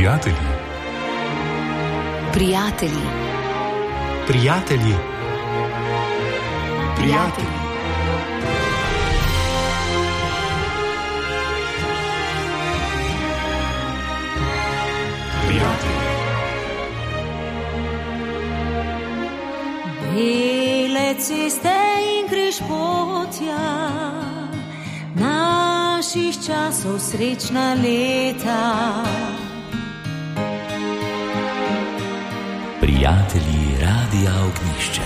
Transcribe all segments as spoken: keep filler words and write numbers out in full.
Prijatelji. Prijatelji. Prijatelji. Prijatelji. Prijatelji. Bele ceste in križpotja, naših časov srečna leta. Prijatelji Radia Ognjišče.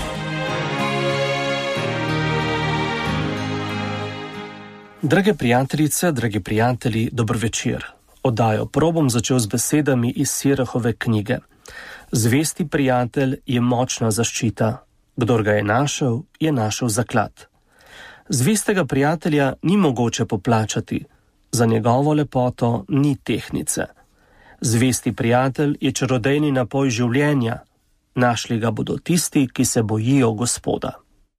Drage prijateljice, dragi prijatelji, dober večer. Oddajo Pro bom začel z besedami iz Sirahove knjige. Zvesti prijatelj je močna zaščita. Kdor ga je našel, je našel zaklad. Zvestega prijatelja ni mogoče poplačati. Za njegovo lepoto ni tehnice. Zvesti prijatelj je čarodejni napoj življenja. Našli ga bodo tisti, ki se bojijo Gospoda.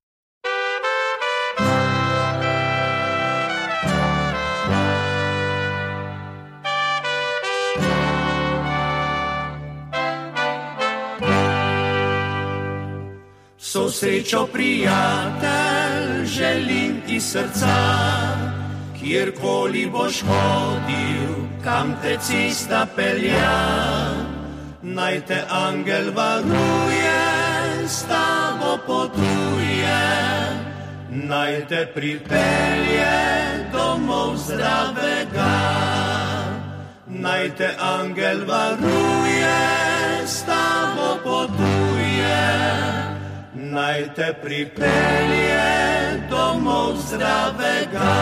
So srečo prijatelj, želim iz srca, kjerkoli boš hodil, kam te cesta pelja. Naj te angel varuje, s tabo potuje, naj te pripelje domov zdravega. Naj te angel varuje, s tabo potuje, naj te pripelje domov zdravega.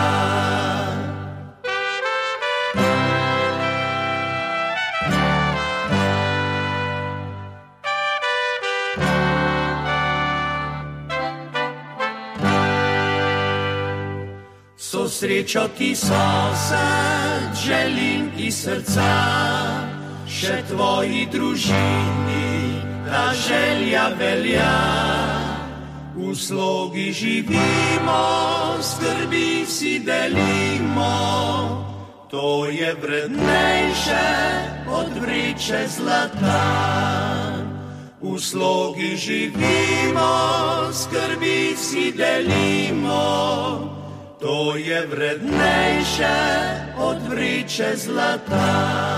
So srečo ti sosed, želim iz srca, še tvoji družini ta želja velja. V slogi živimo, skrbi si delimo, to je vrednejše od vreče zlata. V slogi živimo, skrbi si delimo, to je vrednejše od vreče zlata.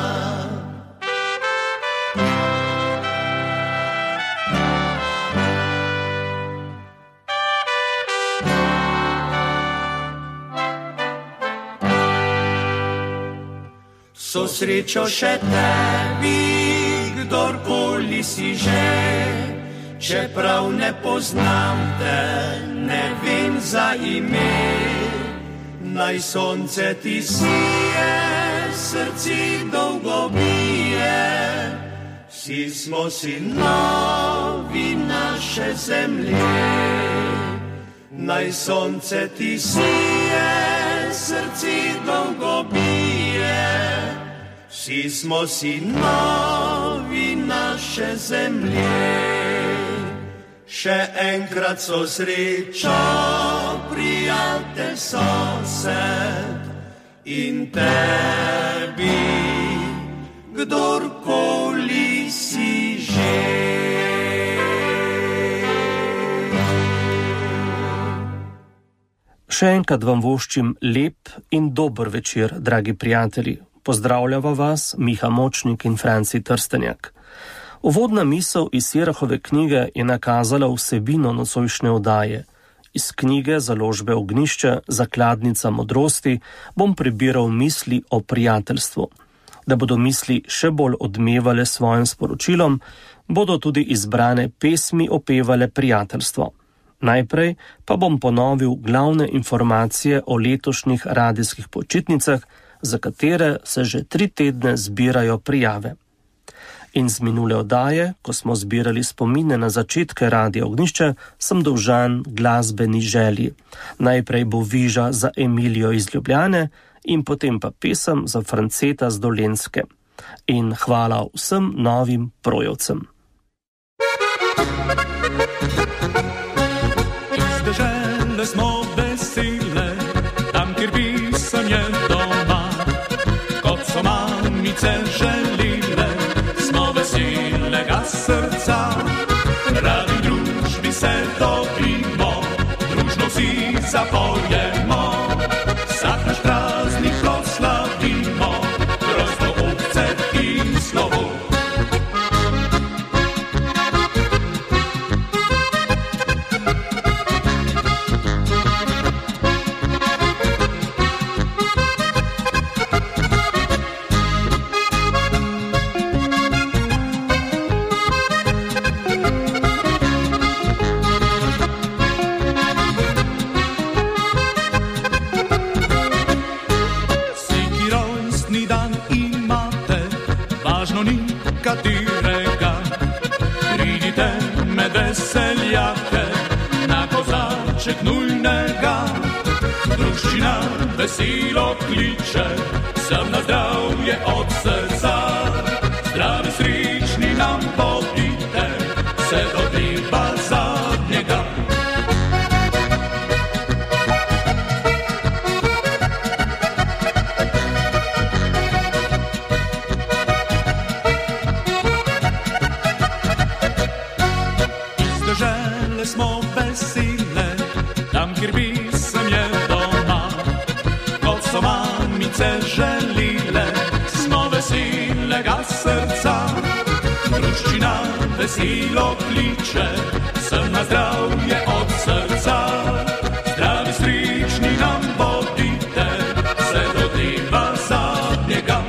So srečo še tebi, kdorkoli si že, čeprav ne poznam te, ne vem za ime. Naj sonce ti sije, srci dolgo bije, vsi smo sinovi naše zemlje. Naj sonce ti sije, srci dolgo bije, vsi smo sinovi naše zemlje. Še enkrat so srečo, prijatelj, sosed in tebi, kdorkoli si že. Še enkrat vam voščim lep in dober večer, dragi prijatelji. Pozdravljava vas Miha Močnik in Franci Trstenjak. Uvodna misel iz Sirahove knjige je nakazala vsebino nocojšnje oddaje. Iz knjige založbe Ognjišče, Zakladnica modrosti, bom prebiral misli o prijateljstvu. Da bodo misli še bolj odmevale svojim sporočilom, bodo tudi izbrane pesmi opevale prijateljstvo. Najprej pa bom ponovil glavne informacije o letošnjih radijskih počitnicah, za katere se že tri tedne zbirajo prijave. In z minule oddaje, ko smo zbirali spomine na začetke Radia Ognjišče, sem dolžan glasbeni želji. Najprej bo viža za Emilijo iz Ljubljane in potem pa pesem za Franceta z Dolenjske. In hvala vsem novim projevcem. Iz dežele smo vesele, tam kjer pisanje doma, kot so mamice želile. katerega. Pridite med veseljake na kozaček nujnega. Druščina veselo kliče, sem na zdravje od srca. Zdravi, srečni nam bodite, se do dneva zadnjega. Iz dežele smo vesele, tam kjer pisem je doma. Kot so mamice želile, smo veselega srca. Druščina veselo kliče, sem na zdravje od srca. Zdravi, srečni nam bodite, se do dneva zadnjega.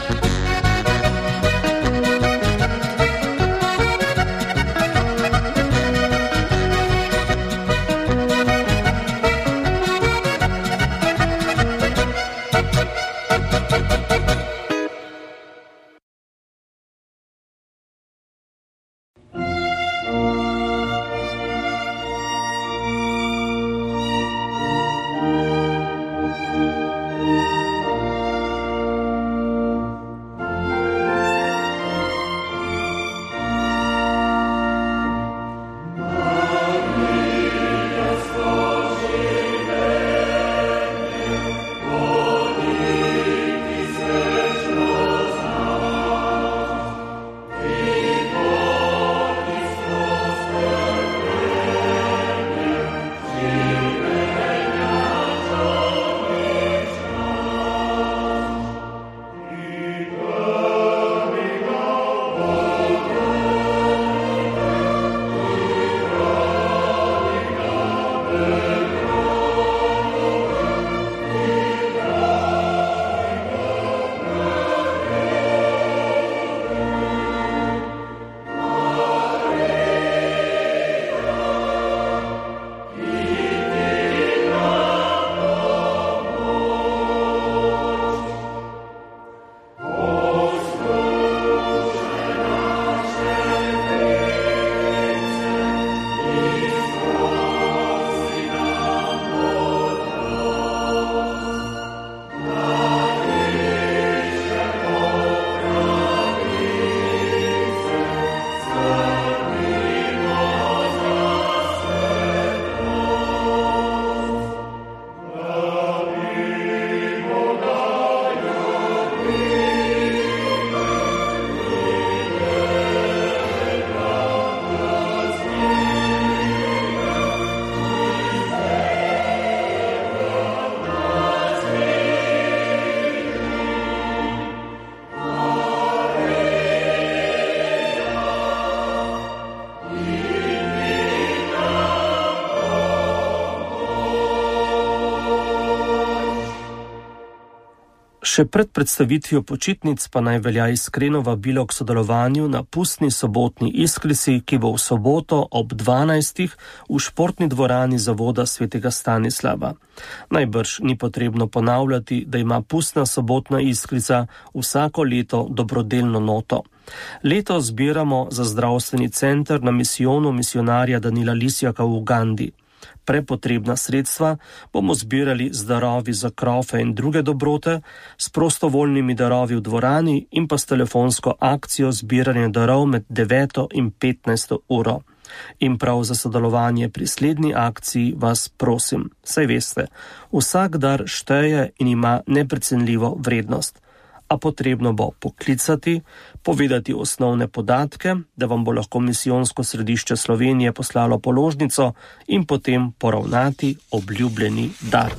Še pred predstavitvijo počitnic pa naj velja iskreno vabilo k sodelovanju na pustni sobotni iskrici, ki bo v soboto ob dvanajstih v športni dvorani zavoda svetega Stanislava. Najbrž ni potrebno ponavljati, da ima pustna sobotna iskrica vsako leto dobrodelno noto. Letos zbiramo za zdravstveni center na misijonu misionarja Danila Lisjaka v Ugandi. Prepotrebna sredstva bomo zbirali z darovi za krofe in druge dobrote, s prostovoljnimi darovi v dvorani in pa s telefonsko akcijo zbiranja darov med deveto in petnajsto uro. In prav za sodelovanje pri slednji akciji vas prosim. Saj veste, vsak dar šteje in ima neprecenljivo vrednost. A potrebno bo poklicati, povedati osnovne podatke, da vam bo lahko misijonsko središče Slovenije poslalo položnico in potem poravnati obljubljeni dar.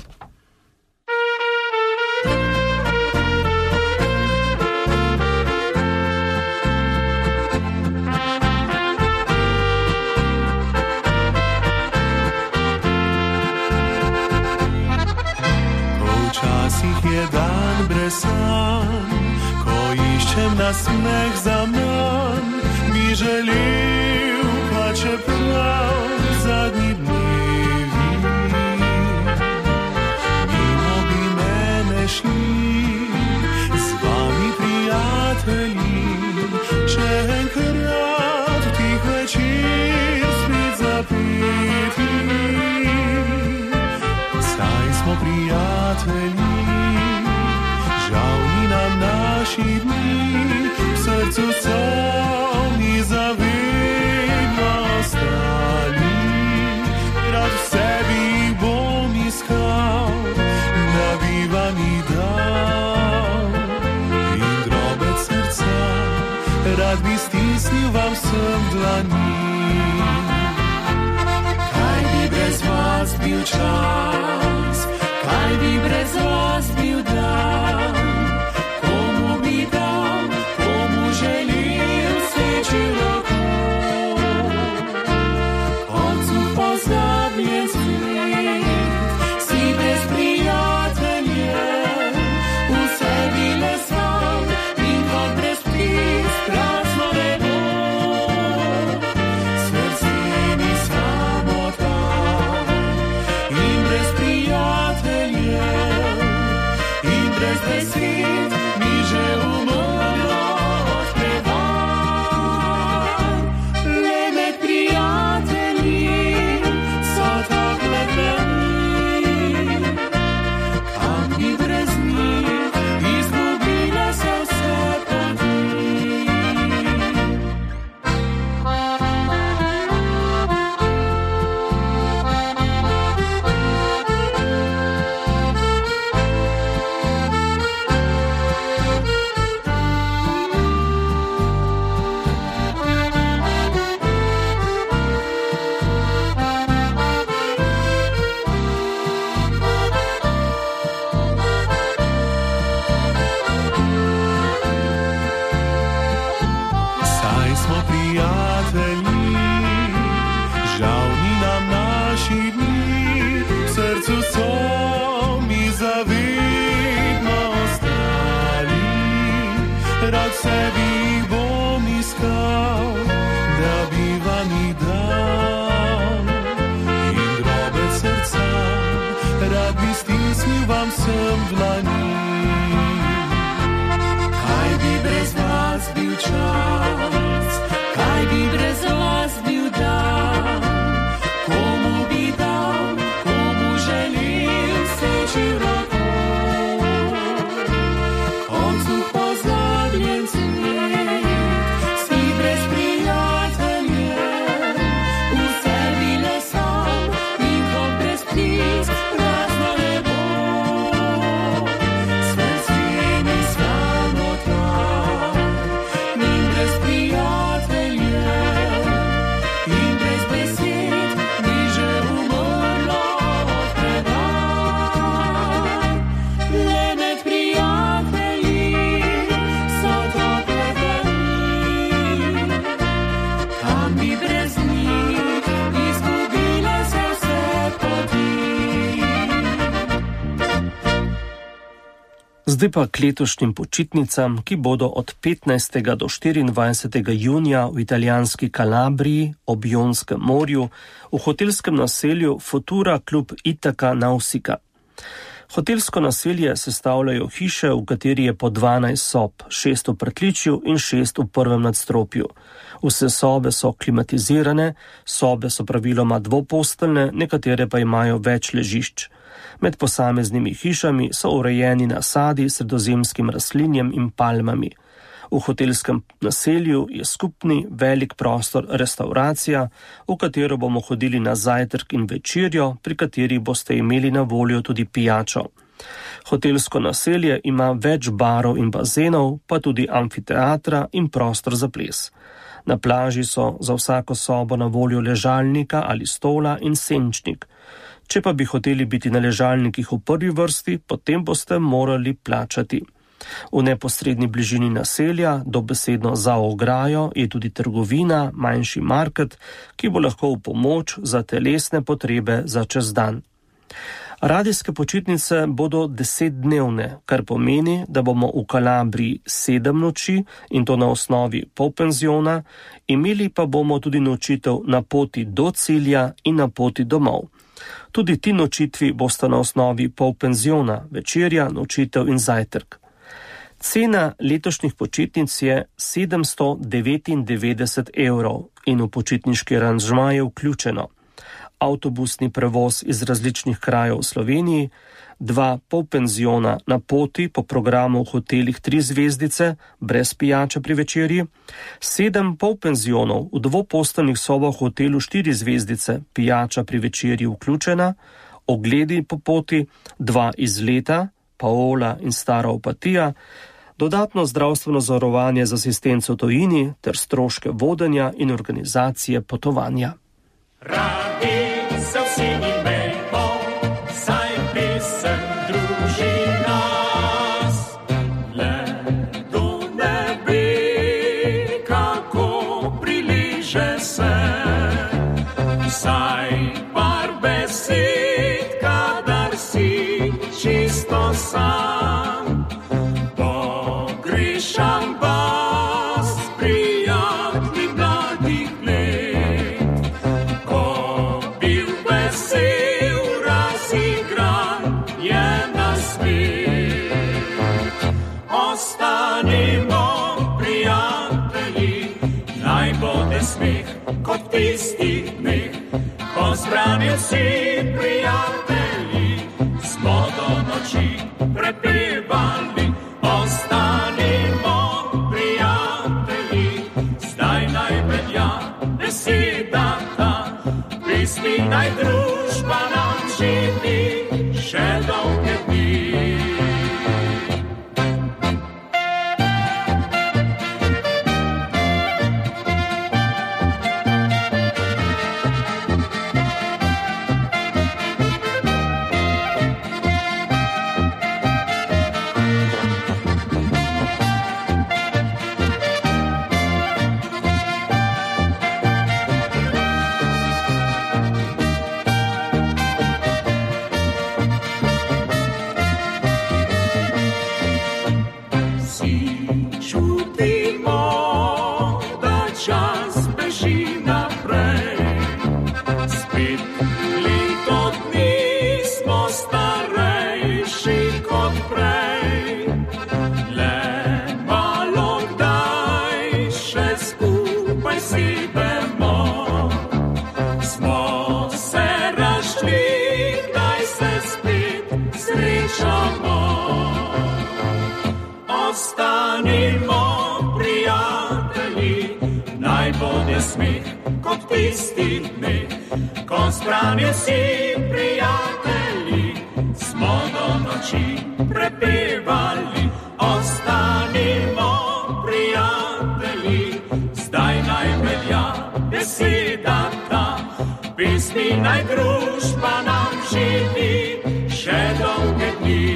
Včasih je dan brez sanj, ko iščem na smeh zaman, bi želel, pa čeprav zadnji dnevi mimo bi mene šli, z vami prijatelji, če srcu so mi zavedno ostali, rad v sebi jih bom iskal, da bi vam jih dal. In drobec srca rad bi stisnil vam vsem dlani. Kaj bi brez vas bil čas, kaj bi brez vas bil dan, komu bi dal, komu želil seči roko. Koncu pozabljen svet, si brez prijateljev, v sebi le sam in kot brez ptic prazno nebo. Srce mi samota in brez prijateljev in brez besed mi že umrlo od prevar. Le med prijatelji so takle dlani, kam bi brez njih izgubile se vse poti. Saj smo prijatelji, žal ni nam naši dni, v srcu so mi zavedno ostali, rad v sebi jih bom iskal, da bi vam jih dal. In drobec srca rad bi stisnil vam vsem dlani. Kaj bi brez vas bil čas, kaj bi brez vas bil dan, komu bi dal, komu želil seči roko. Koncu pozabljen svet, si brez prijateljev, v sebi le sam in kot brez ptic prazno nebo. Srce mi samota in brez prijateljev in brez besed mi že umrlo od prevar. Le med prijatelji so tople dlani, kam bi brez njih izgubile se vse poti. Zdaj pa k letošnjim počitnicam, ki bodo od petnajstega do štiriindvajsetega junija v italijanski Kalabriji ob Jonskem morju v hotelskem naselju Futura Club Itaca Nausicaa. Hotelsko naselje sestavljajo hiše, v kateri je po dvanajst sob, šest v pritličju in šest v prvem nadstropju. Vse sobe so klimatizirane, sobe so praviloma dvoposteljne, nekatere pa imajo več ležišč. Med posameznimi hišami so urejeni nasadi s sredozemskim rastlinjem in palmami. V hotelskem naselju je skupni velik prostor restauracija, v katero bomo hodili na zajtrk in večerjo, pri kateri boste imeli na voljo tudi pijačo. Hotelsko naselje ima več barov in bazenov, pa tudi amfiteatra in prostor za ples. Na plaži so za vsako sobo na voljo ležalnika ali stola in senčnik. Če pa bi hoteli biti na ležalnikih v prvi vrsti, potem boste morali plačati. V neposredni bližini naselja, dobesedno za ograjo, je tudi trgovina, manjši market, ki bo lahko v pomoč za telesne potrebe za čez dan. Radijske počitnice bodo desetdnevne, kar pomeni, da bomo v Kalabriji sedem noči in to na osnovi polpenziona, imeli pa bomo tudi nočitev na poti do cilja in na poti domov. Tudi ti nočitvi bosta na osnovi polpenziona, večerja, nočitev in zajtrk. Cena letošnjih počitnic je sedemsto devetindevetdeset evrov in v počitniški aranžma je vključeno avtobusni prevoz iz različnih krajev v Sloveniji, dva polpenziona na poti po programu v hotelih tri zvezdice, brez pijače pri večerji, sedem polpenzionov v dvoposteljnih sobah v hotelu štiri zvezdice, pijača pri večerji vključena, ogledi po poti, dva izleta, Paola in Stara Opatija, dodatno zdravstveno zavarovanje z asistenco v tujini ter stroške vodenja in organizacije potovanja. Radi se vsi imejmo, saj pesem druži nas. Le do nebe, kako priliže se, saj par besed, kadar si čisto sam. Pogrešam vas, prijatelji mladih let, ko bil vesel, razigran je na svet. Ostanimo prijatelji, naj bode smeh kot tistih dneh, ko zbrani vsi prijatelji smo do noči prepevali. Ostanimo prijatelji, zdaj naj velja beseda ta, pismi naj družba nam živi še dolge dni. Ostanimo prijatelji, naj bode smeh kot tistih dneh, ko zbrani vsi prijatelji smo do noči prepevali. Ostanimo prijatelji, zdaj naj velja beseda ta, pismi naj družba nam živi še dolge dni.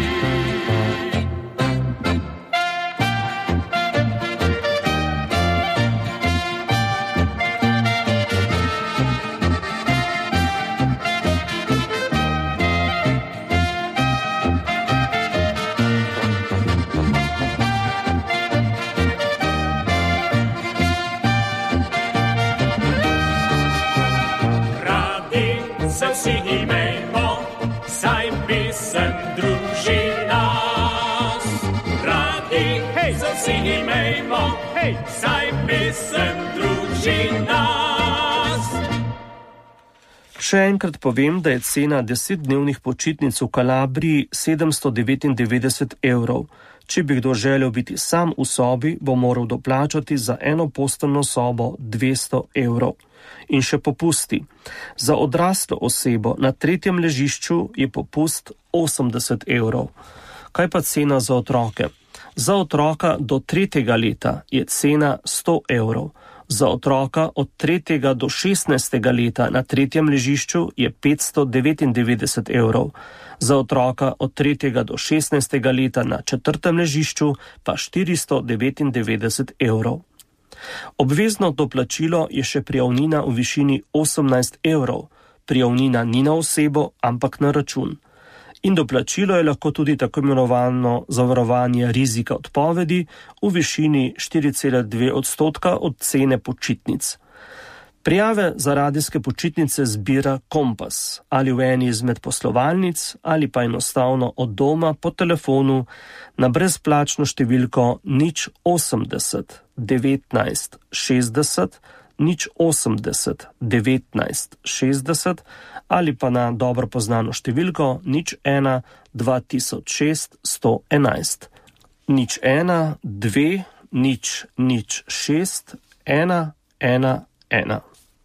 Vsi imejmo, saj pesem druži nas. Radi, hej, vsi imejmo, hej, saj pesem druži nas. Še enkrat povem, da je cena desetdnevnih počitnic v Kalabriji sedemsto devetindevetdeset evrov. Če bi kdo želel biti sam v sobi, bo moral doplačati za eno posteljno sobo dvesto evrov. In še popusti. Za odraslo osebo na tretjem ležišču je popust osemdeset evrov. Kaj pa cena za otroke? Za otroka do tretjega leta je cena sto evrov. Za otroka od tretjega do šestnajstega leta na tretjem ležišču je petsto devetindevetdeset evrov. Za otroka od tretjega do šestnajstega leta na četrtem ležišču pa štiristo devetindevetdeset evrov. Obvezno doplačilo je še prijavnina v višini osemnajst evrov. Prijavnina ni na osebo, ampak na račun. In doplačilo je lahko tudi tako imenovano zavarovanje rizika odpovedi v višini štiri cela dve odstotka od cene počitnic. Prijave za radijske počitnice zbira Kompas, ali v eni izmed poslovalnic, ali pa enostavno od doma po telefonu na brezplačno številko nič osemdeset devetnajst šestdeset nič osemdeset devetnajst šestdeset ali pa na dobro poznano številko nič ena dva tisoč šest sto enajst. Nič ena dve nič nič šest ena ena ena.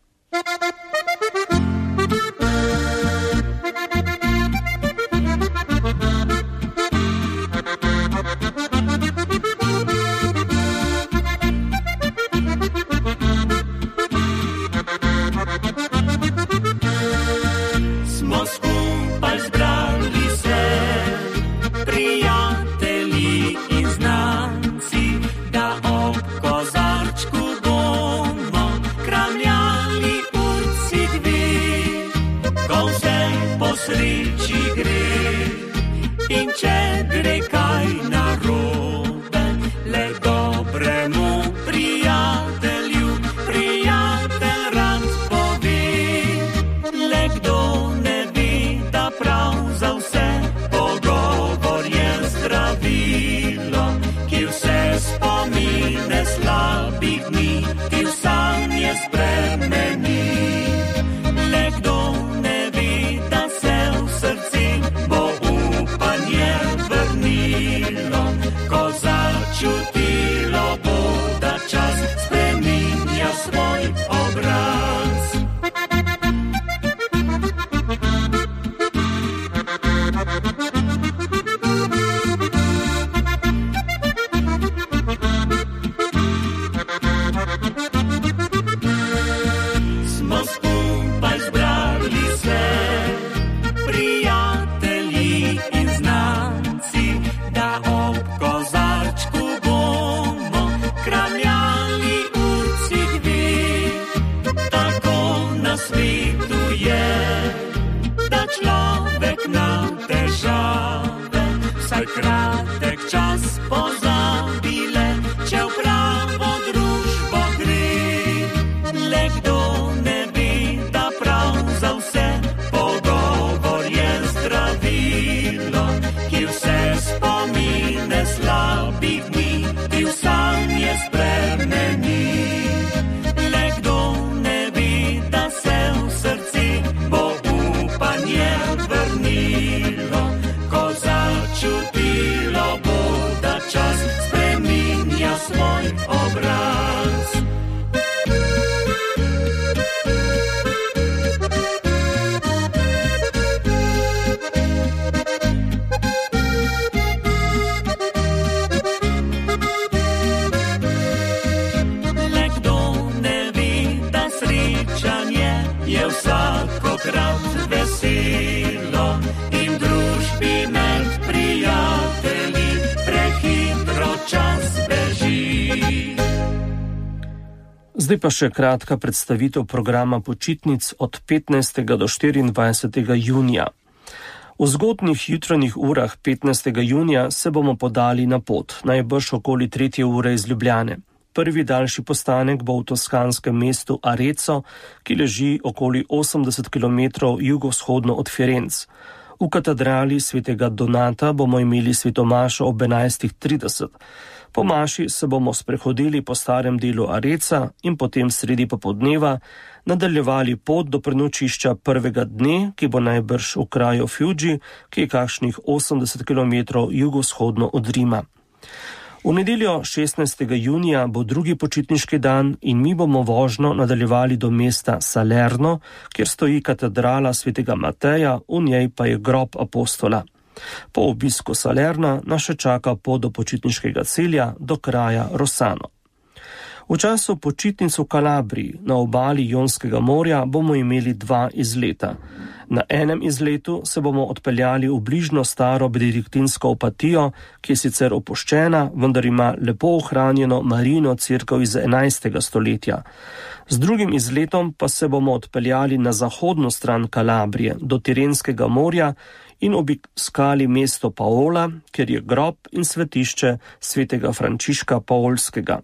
Zdaj pa še kratka predstavitev programa počitnic od petnajstega do štiriindvajsetega junija. V zgodnjih jutranjih urah petnajstega junija se bomo podali na pot, najbrž okoli tretje ure iz Ljubljane. Prvi daljši postanek bo v toskanskem mestu Arezzo, ki leži okoli osemdeset kilometrov jugovzhodno od Firenc. V katedrali svetega Donata bomo imeli svetomašo ob enajstih trideset. Po maši se bomo sprehodili po starem delu Arezza in potem sredi popoldneva nadaljevali pot do prenočišča prvega dne, ki bo najbrž v kraju Fiuggi, ki je kakšnih osemdeset kilometrov jugovzhodno od Rima. V nedeljo šestnajstega junija bo drugi počitniški dan in mi bomo vožnjo nadaljevali do mesta Salerno, kjer stoji katedrala svetega Mateja, v njej pa je grob apostola. Po obisku Salerna nas še čaka pot do počitniškega cilja, do kraja Rossano. V času počitnic v Kalabriji na obali Jonskega morja bomo imeli dva izleta. Na enem izletu se bomo odpeljali v bližnjo staro benediktinsko opatijo, ki je sicer opuščena, vendar ima lepo ohranjeno Marijino cerkev iz enajstega stoletja. Z drugim izletom pa se bomo odpeljali na zahodno stran Kalabrije, do Tirenskega morja in obiskali mesto Paola, kjer je grob in svetišče svetega Frančiška Paolskega.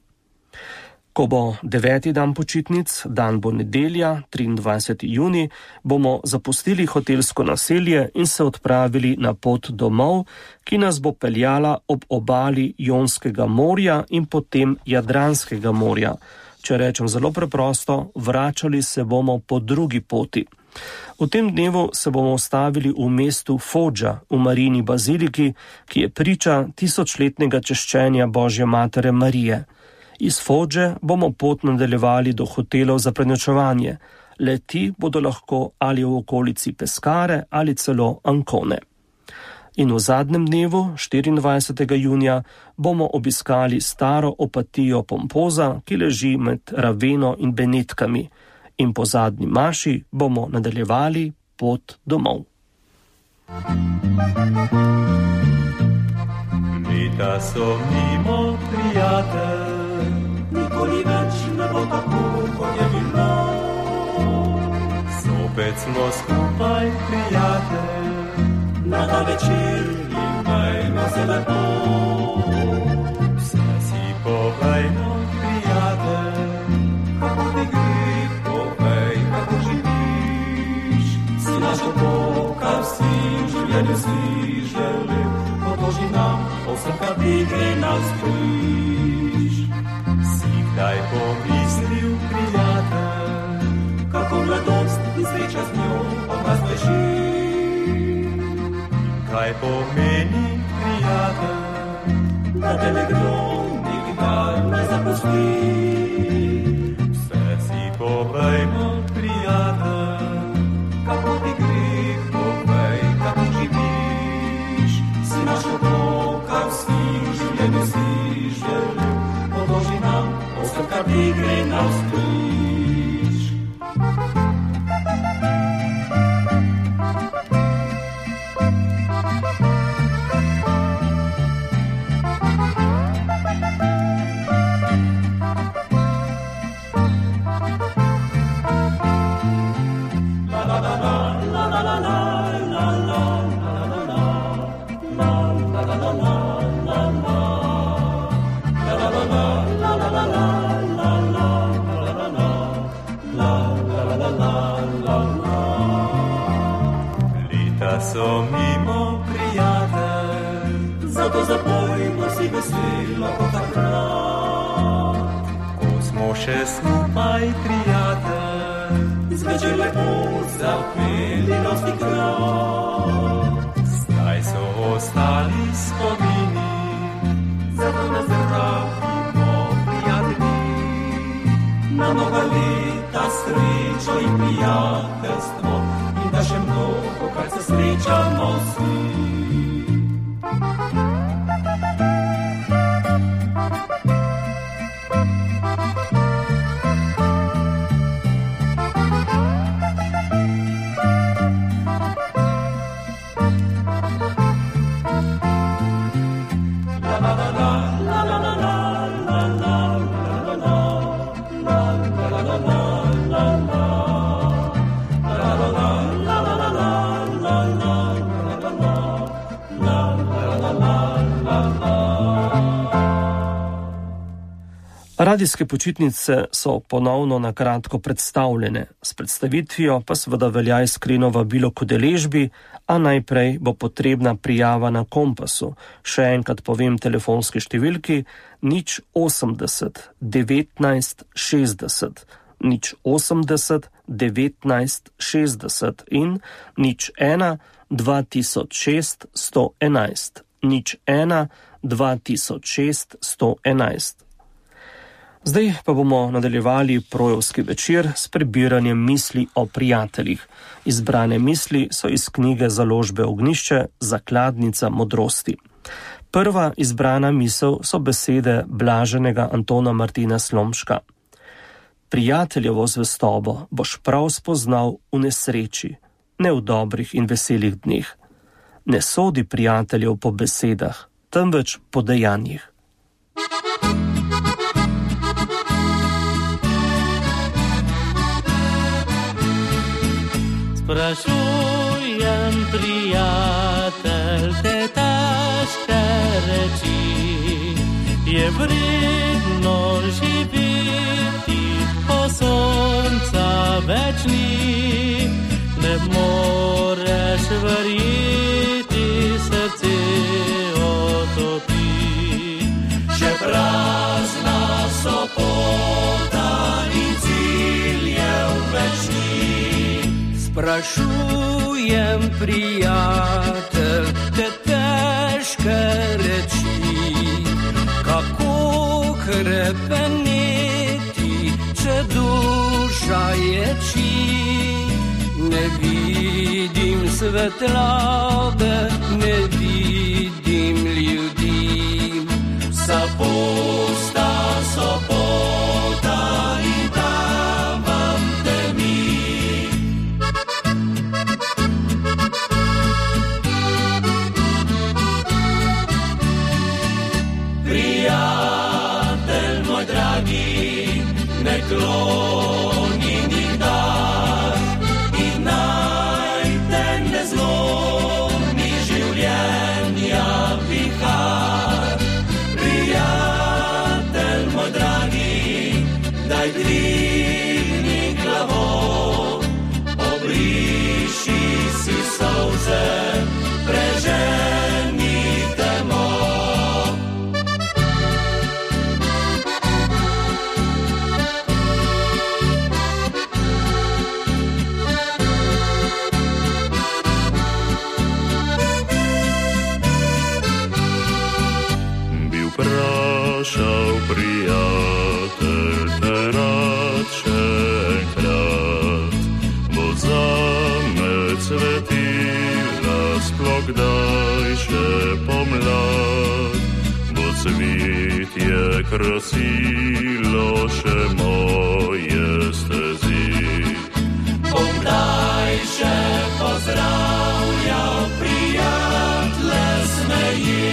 Ko bo deveti dan počitnic, dan bo nedelja, triindvajseti junij, bomo zapustili hotelsko naselje in se odpravili na pot domov, ki nas bo peljala ob obali Jonskega morja in potem Jadranskega morja. Če rečem zelo preprosto, vračali se bomo po drugi poti. V tem dnevu se bomo ustavili v mestu Foggia v Marijini baziliki, ki je priča tisočletnega češčenja Božje matere Marije. Iz Fogge bomo pot nadaljevali do hotelov za prenočevanje. Le ti bodo lahko ali v okolici Pescare ali celo Ancone. In v zadnjem dnevu, štiriindvajsetega junija, bomo obiskali staro Opatijo Pompoza, ki leži med Raveno in Benetkami. In po zadnji maši bomo nadaljevali pot domov. Leta so mimo, prijatelj, nikoli več ne bo tako, kot je bilo. Zopet smo skupaj, prijatelj, na ta večer imajmo se lepo. Vse si povejmo, prijatelj, kako ti gre, povej, kako živiš. Si naš oboka, vsi v življenju si želim, podloži nam vsem, kar ti gre navzkriž. Si kdaj pomislil, prijatelj, kako mladost in sreča z njo od nas beži. Kaj pomeni, prijatelj, da te nekdo nikdar ne zapusti. Vse si povejmo, prijatelj, kako ti gre, povej, kako živiš. Si naš oboka, vsi v življenju si želim, podloži nam vsem, kar ti gre navzkriž. So mimo, prijatelj, zato zapojmo si veselo kot takrat. Ko smo še skupaj, prijatelj, zvečer lepo zapeli dosti krat. Zdaj so ostali spomini, zato nas zdravimo, prijatelji. Na mnoga leta srečo in prijateljstvo, da še mnogo, kar se srečamo vsi. Radijske počitnice so ponovno na kratko predstavljene, s predstavitvijo pa seveda velja iskreno vabilo k udeležbi, a najprej bo potrebna prijava na Kompasu. Še enkrat povem telefonski številki nič osemdeset devetnajst šestdeset, nič osemdeset devetnajst šestdeset in nič ena dva tisoč šest sto enajst, nič ena dva tisoč šest sto enajst. Zdaj pa bomo nadaljevali projevski večer s prebiranjem misli o prijateljih. Izbrane misli so iz knjige Založbe Ognjišče Zakladnica modrosti. Prva izbrana misel so besede blaženega Antona Martina Slomška. Prijateljevo zvestobo boš prav spoznal v nesreči, ne v dobrih in veselih dneh. Ne sodi prijateljev po besedah, temveč po dejanjih. Sprašujem, prijatelj, te težke reči, je vredno živeti, ko sonca več ni, ne moreš verjeti, srce otopi. Še prazna so pota sprašujem, prijatelj, te težke reči, kako krepeneti, če duša ječi. Ne vidim svetlobe, ne vidim ljudi, vsa pusta sobota in tam vam temi. Prijatelj moj dragi, ne kloni nikdar in naj te ne zlomi življenja vihar. Prijatelj moj dragi, daj dvigni glavo, obriši si solze, preženi temo. Vprašal prijatelj te rad še enkrat, bo zame cvetila sploh kdaj še pomlad, bo cvitje krasilo še moje stezi. Bom kdaj še pozdravljal prijatelje smeji.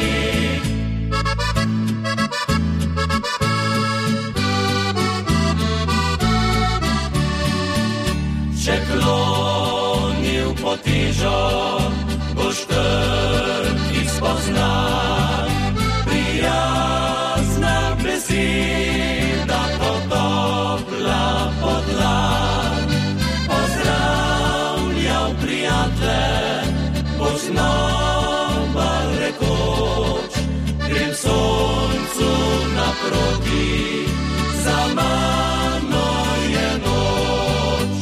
Če klonil potižo, boš trki spoznan, prijazna beseda, potopla podlan. Pozdravljal prijatelje, boš znova rekoč, grem soncu naproti, za mano je noč.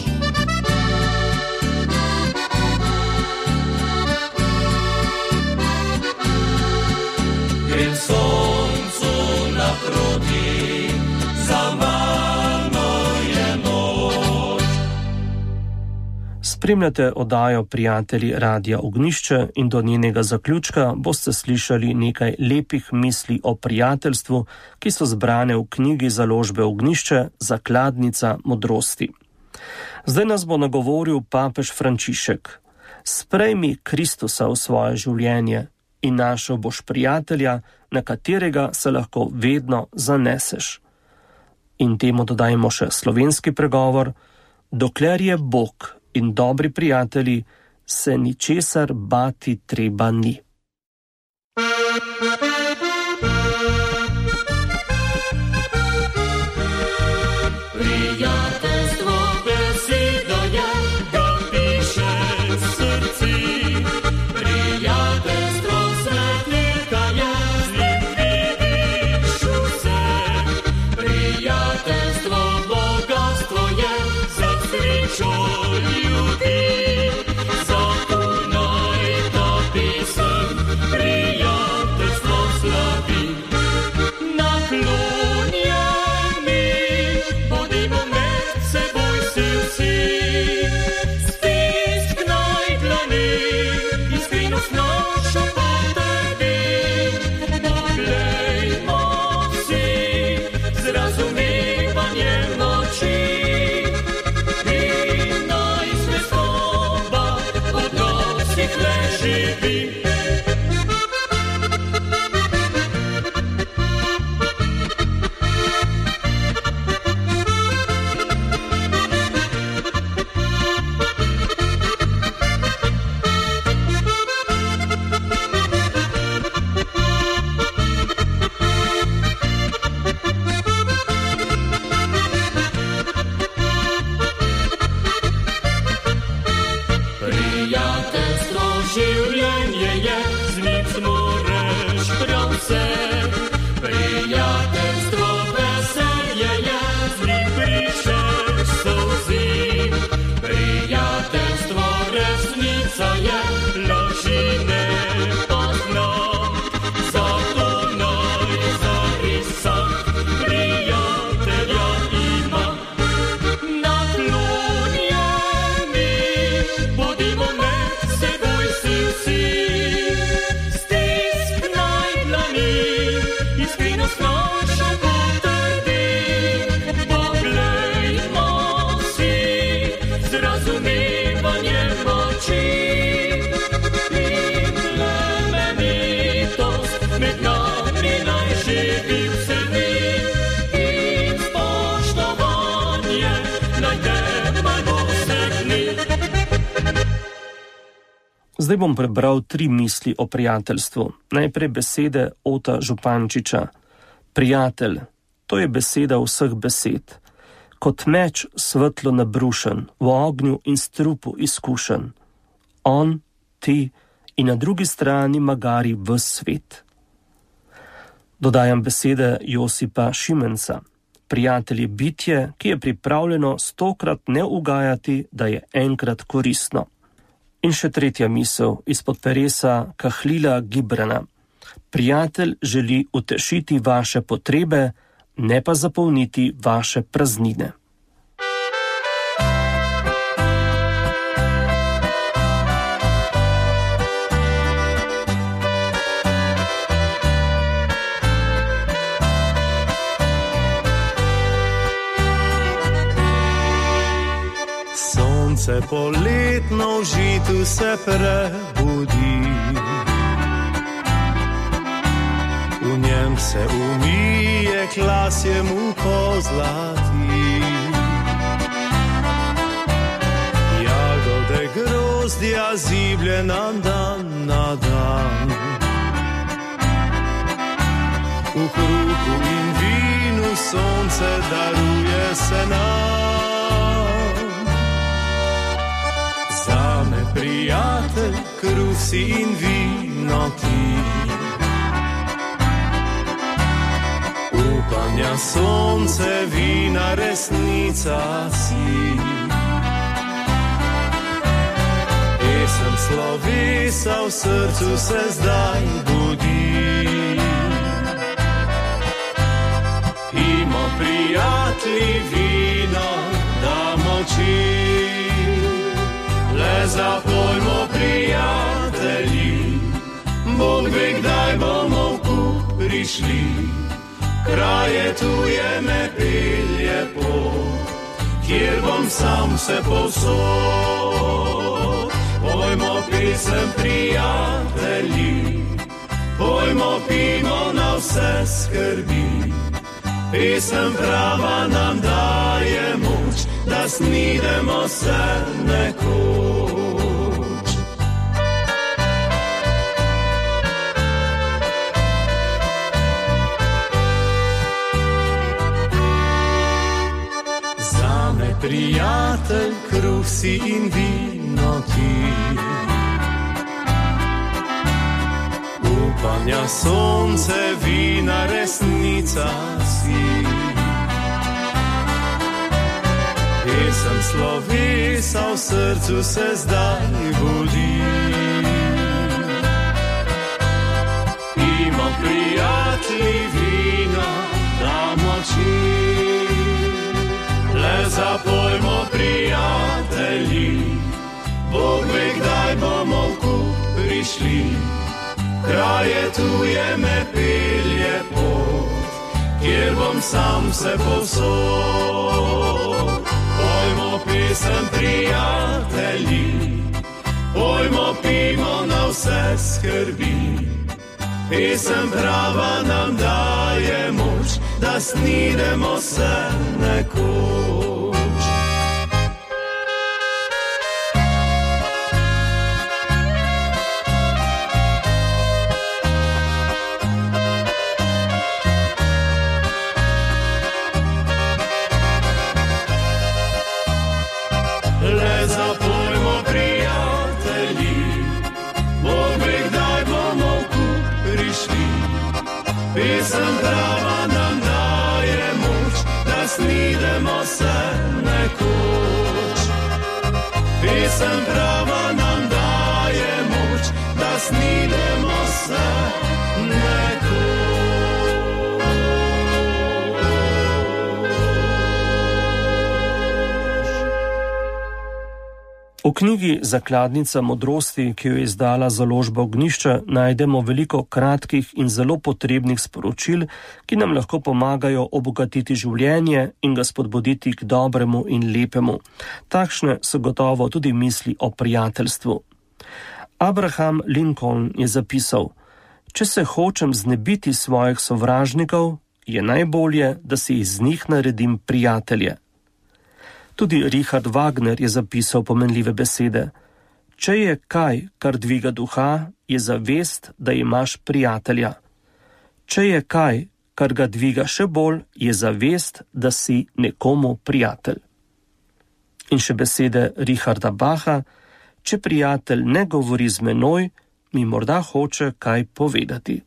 Grem soncu naproti, za mano je noč. Spremljate oddajo Prijatelji Radia Ognjišče in do njenega zaključka boste slišali nekaj lepih misli o prijateljstvu, ki so zbrane v knjigi založbe Ognjišče Zakladnica modrosti. Zdaj nas bo nagovoril papež Frančišek. Sprejmi Kristusa v svoje življenje in našel boš prijatelja, na katerega se lahko vedno zaneseš. In temu dodajmo še slovenski pregovor: dokler je Bog in dobri prijatelji, se ničesar bati treba ni. Prijateljstvo beseda je, ga piše srci. Prijateljstvo svetlika je, z njim vidiš vse. Prijateljstvo bogatstvo je, za srečo ljudi. Zato naj ta pesem prijateljstvo Zdaj bom prebral tri misli o prijateljstvu. Najprej besede Ota Župančiča. Prijatelj, to je beseda vseh besed. Kot meč svetlo nabrušen, v ognju in strupu izkušen. On, ti in na drugi strani magari ves svet. Dodajam besede Josipa Šimenca. Prijatelj je bitje, ki je pripravljeno stokrat ne ugajati, da je enkrat koristno. In še tretja misel izpod peresa Kahlila Gibrana. Prijatelj želi utešiti vaše potrebe, ne pa zapolniti vaše praznine. Sonce poletno v žitu se prebudi, v njem se umije k lasjemu pozlati. Jagode grozdja ziblje nam dan na dan, v kruhu in vinu sonce daruje se nam. Zame prijatelj, kruh si in vino ti, upanja sonce, vina resnica si. Pesem slovesa v srcu se zdaj budi. Imo prijatelji vino, da moči. Le zapojmo prijatelji, Bog ve kdaj bomo v kup prišli. Kraje tuje me pelje pot, kjer bom sam se povsod. Pojmo pesem prijatelji, pojmo pimo na vse skrbi. Pesem prava nam daje moč, da snidemo se nekoč. Zame prijatelj, kruh si in vino ti, upanja sonce, vina resnica si. Pesem slovesa v srcu se zdaj budi. Imo prijatelji vino, da moči. Le zapojmo prijatelji, Bog ve kdaj bomo v kup prišli. Kraje tuje me pelje pot, kjer bom sam se povsod. Pojmo pesem prijatelji, pojmo pimo na vse skrbi. Pesem prava nam daje moč, da snidemo se nekoč. Pesem prava nam daje moč, da snidemo se nekoč. Pesem prava nam daje moč, da snidemo se nekoč. V knjigi Zakladnica modrosti, ki jo je izdala založba Ognjišče, najdemo veliko kratkih in zelo potrebnih sporočil, ki nam lahko pomagajo obogatiti življenje in ga spodbuditi k dobremu in lepemu. Takšne so gotovo tudi misli o prijateljstvu. Abraham Lincoln je zapisal: če se hočem znebiti svojih sovražnikov, je najbolje, da si iz njih naredim prijatelje. Tudi Richard Wagner je zapisal pomenljive besede: Če je kaj, kar dviga duha, je zavest, da imaš prijatelja. Če je kaj, kar ga dviga še bolj, je zavest, da si nekomu prijatelj. In še besede Richarda Bacha: če prijatelj ne govori z menoj, mi morda hoče kaj povedati.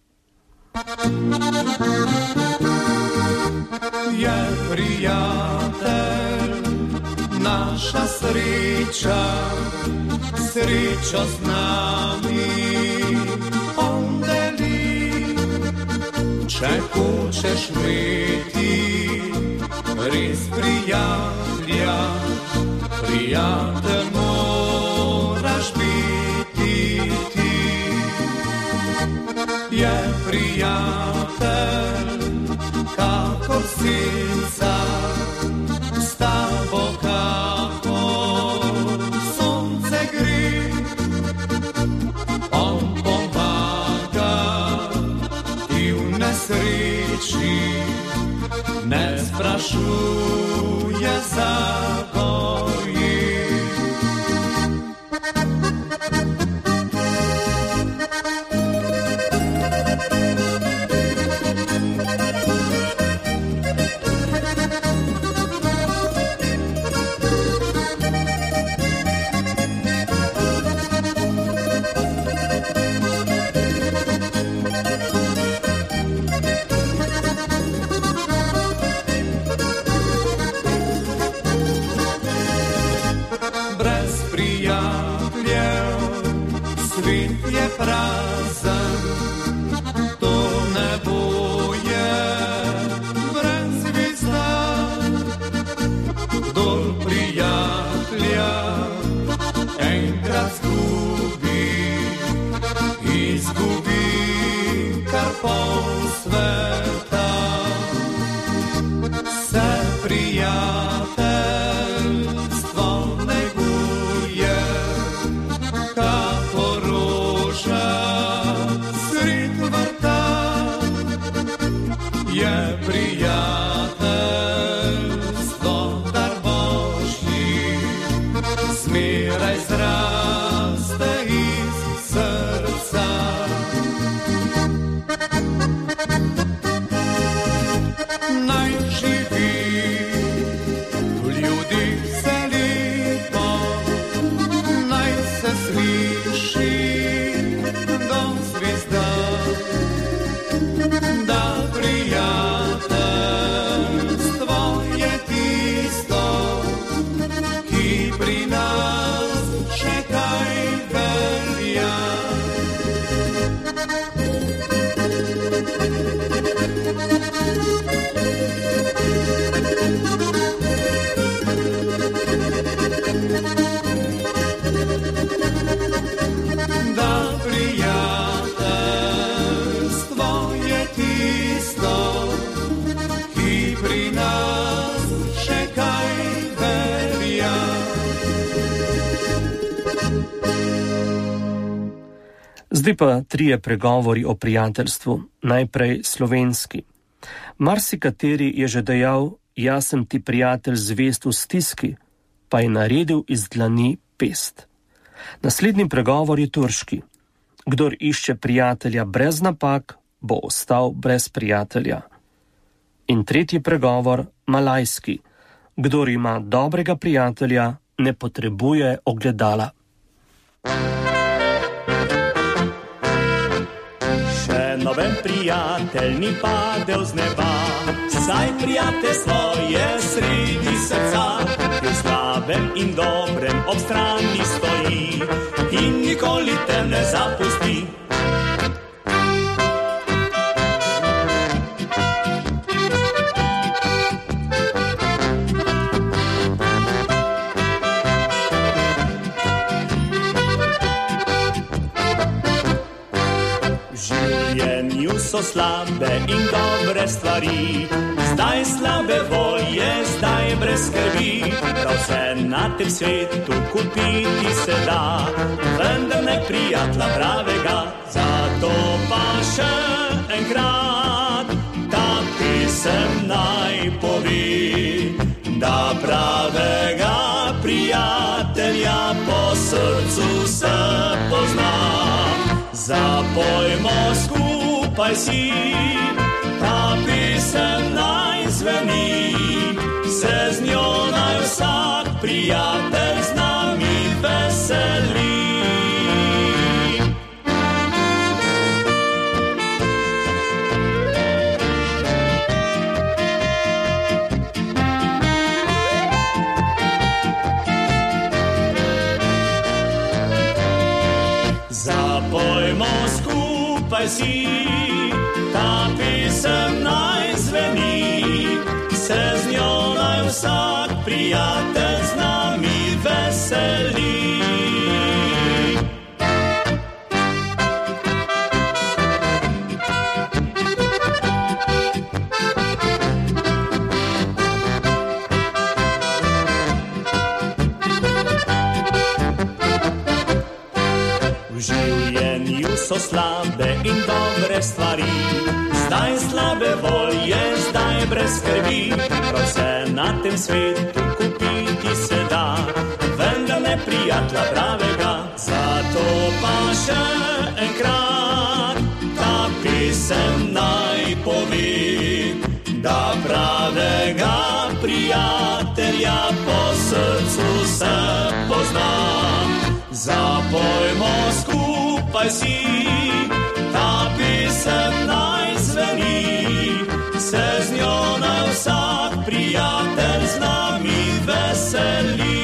Je prijatelj naša sreča, srečo z nami on deli. Če hočeš imeti res prijatelja, prijatelj moraš biti ti. Je prijatelj kakor senca, s tabo kakor sonce gre. On pomaga ti v nesreči, ne sprašuje za boji. Prazen, to nebo je brez zvizda. Kdor prijatelja enkrat zgubi, izgubi kar pol sveta. Se prijateljstvo neguje, kako sred vrta. Je prijateljstvo dar Božji, zmeraj zraste iz srca. Naj živi v ljudeh se lepo, naj se sliši do zvezda, da prijateljstvo je tisto, ki pri nas še kaj velja. Da prijateljstvo je tisto, ki pri nas še kaj velja. Zdaj pa trije pregovori o prijateljstvu, najprej slovenski. Marsikateri je že dejal: jaz sem ti prijatelj zvest v stiski, pa je naredil iz dlani pest. Naslednji pregovor je turški: kdor išče prijatelja brez napak, bo ostal brez prijatelja. In tretji pregovor, malajski: kdor ima dobrega prijatelja, ne potrebuje ogledala. Še noben prijatelj ni padel z neba, saj prijateljstvo je sredi srca. V slabem in dobrem ob strani stoji in nikoli te ne zapusti. So slabe in dobre stvari, zdaj slabe volje, zdaj brez skrbi. Prav vse na tem svetu kupiti se da, vendar ne prijatelja pravega. Zato pa še enkrat ta pisem naj povi, da pravega prijatelja po srcu se Zapojmo skupaj si, ta pesem naj zveni, se z njo naj vsak prijatelj z nami veseli. Zapojmo skupaj si, ta pesem naj zveni, se z njo naj vsak prijatelj z nami veseli. So slabe in dobre stvari, zdaj slabe volje, zdaj brez skrbi, prav vse na tem svetu kupiti se da, vendar ne prijatelja pravega. Zato pa še enkrat ta pesem naj pove, da pravega prijatelja po srcu se pozna. Zapojmo skupaj si, ta pesem naj zveni, se z njo naj vsak prijatelj z nami veseli.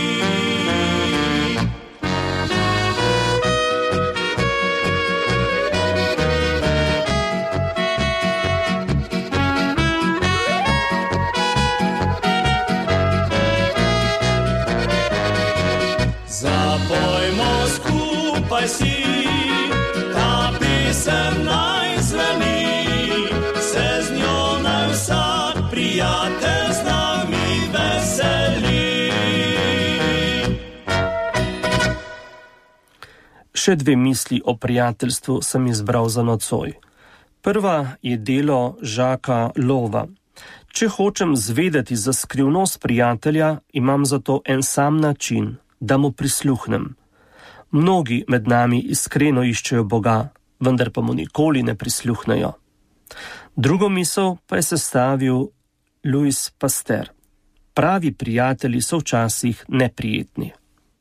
Zapojmo skupaj si, ta pesem naj zveni, se z njo naj vsak prijatelj z nami veseli. Še dve misli o prijateljstvu sem izbral za nocoj. Prva je delo Žaka Lova. Če hočem zvedeti za skrivnost prijatelja, imam za to en sam način, da mu prisluhnem. Mnogi med nami iskreno iščejo Boga, vendar pa mu nikoli ne prisluhnejo. Drugo misel pa je sestavil Louis Pasteur. Pravi prijatelji so včasih neprijetni.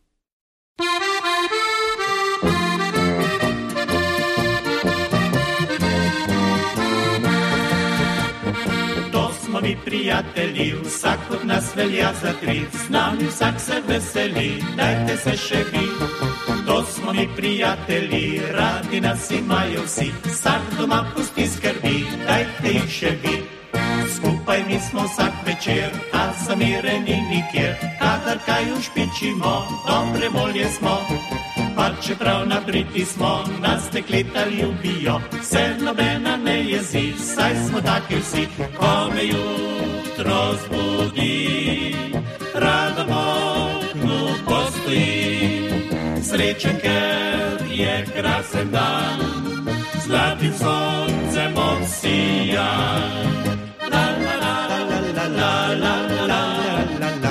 Mi prijatelji, vsak od nas velja za tri, z nami vsak se veseli, dajte se še vi. To smo mi prijatelji, radi nas imajo vsi, vsak doma pusti skrbi, dajte jih še vi. Skupaj mi smo vsak večer, a zamireni nikjer, kadar kaj ušpičimo, dobre volje smo. Pa čeprav nabriti smo, nas dekleta ljubijo, se nobena ne jezi, saj smo taki vsi. Ko me jutro zbudi, rada v oknu postojim, srečen, ker je krasen dan, zlatim soncem obsijan. La la la la la la la la la la la.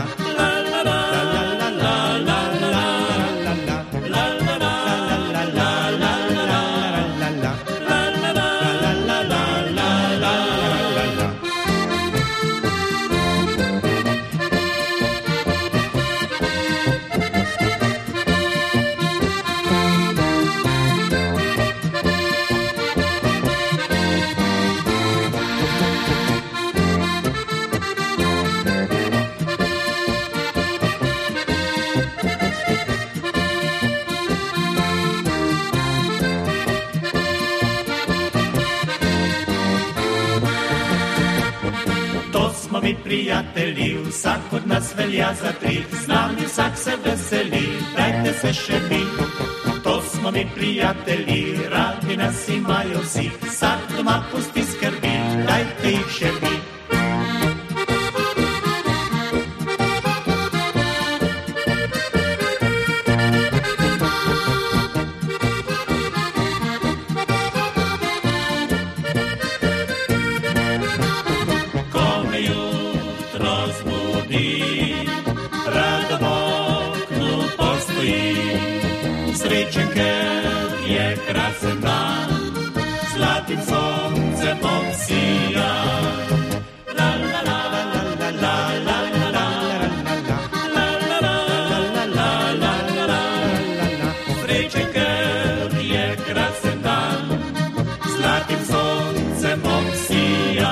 Prijatelji, vsak od nas velja za tri, z nami vsak se veseli, dajte se še vi. To smo mi prijatelji, radi nas imajo vsi, vsak doma pusti skrbi, dajte jih še vi. Srečen, ker je krasen dan, zlatim soncem obsija. La la la la la la la la la la la la la la la. Srečen, ker je krasen dan, zlatim soncem obsija.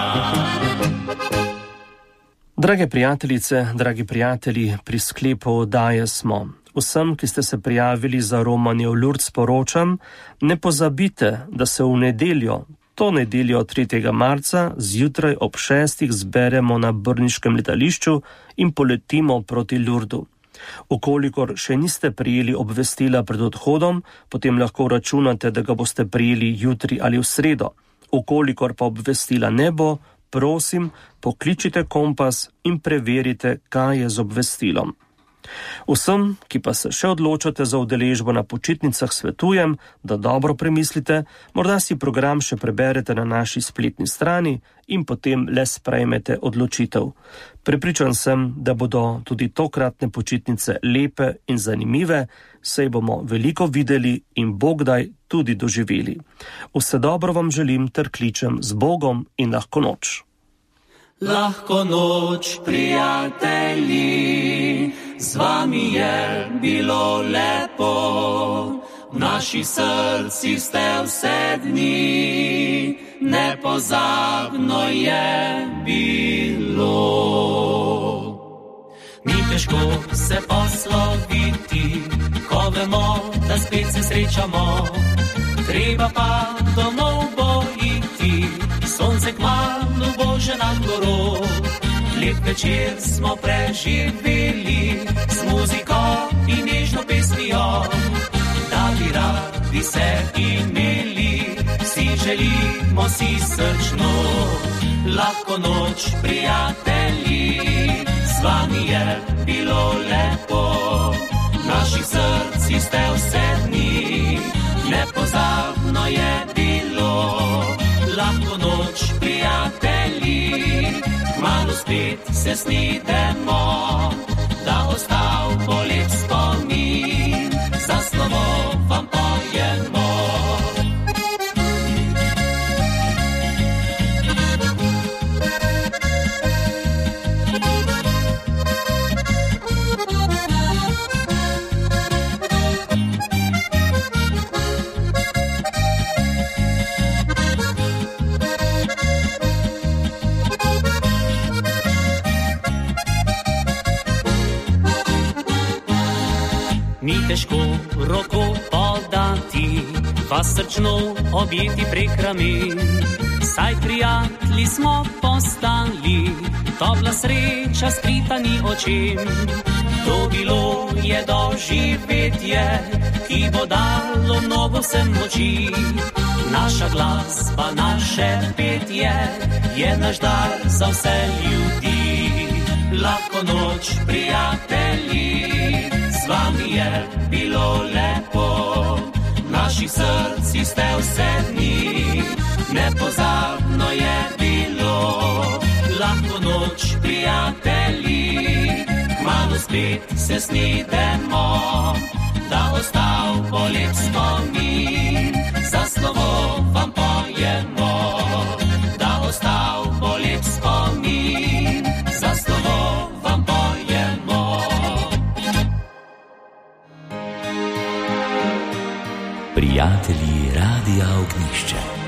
Drage prijateljice, dragi prijatelji, pri sklepu oddaje smo. Vsem, ki ste se prijavili za romanje v Lourdes, sporočam, ne pozabite, da se v nedeljo, to nedeljo tretjega marca, zjutraj ob šestih zberemo na brniškem letališču in poletimo proti Lourdesu. Ukolikor še niste prijeli obvestila pred odhodom, potem lahko računate, da ga boste prijeli jutri ali v sredo. Ukolikor pa obvestila ne bo, prosim, pokličite Kompas in preverite, kaj je z obvestilom. Vsem, ki pa se še odločate za udeležbo na počitnicah, svetujem, da dobro premislite, morda si program še preberete na naši spletni strani in potem le sprejmete odločitev. Prepričan sem, da bodo tudi tokratne počitnice lepe in zanimive, saj bomo veliko videli in bogdaj tudi doživeli. Vse dobro vam želim ter kličem z Bogom in lahko noč. Lahko noč, prijatelji, z vami je bilo lepo, v naših srcih ste vse dni, nepozabno je bilo. Ni težko se posloviti, ko vemo, da spet se srečamo, treba pa domov bo iti, sonce kmalu bo že nad goro. Lep večer smo preživeli, s muziko in nežno pesmijo, da bi radi se imeli, vsi želimo si srčno. Lahko noč, prijatelji, z vami je bilo lepo, v naših srcih ste vse dni, nepozabno je bilo. Lahko noč, prijatelji, kmalu spet se snidemo, da ostal bo lep spomin, za slovo vam pojemo. Ni težko roko podati, vas srčno objeti prek ramen, saj prijatelji smo postali, topla sreča skrita ni očem. To bilo je doživetje, ki bo dalo mnogo vsem moči, naša glasba, naše petje je naš dar za vse ljudi. Lahko noč, prijatelji, z vami je bilo lepo, v naših srcih ste vse dni, nepozabno je bilo. Lahko noč, prijatelji, kmalu spet se snidemo, da ostal bo lep spomin, za slovo vam pojemo, da ostal bo lep spomin, za slovo vam pojemo. Prijatelji Radia Ognišče.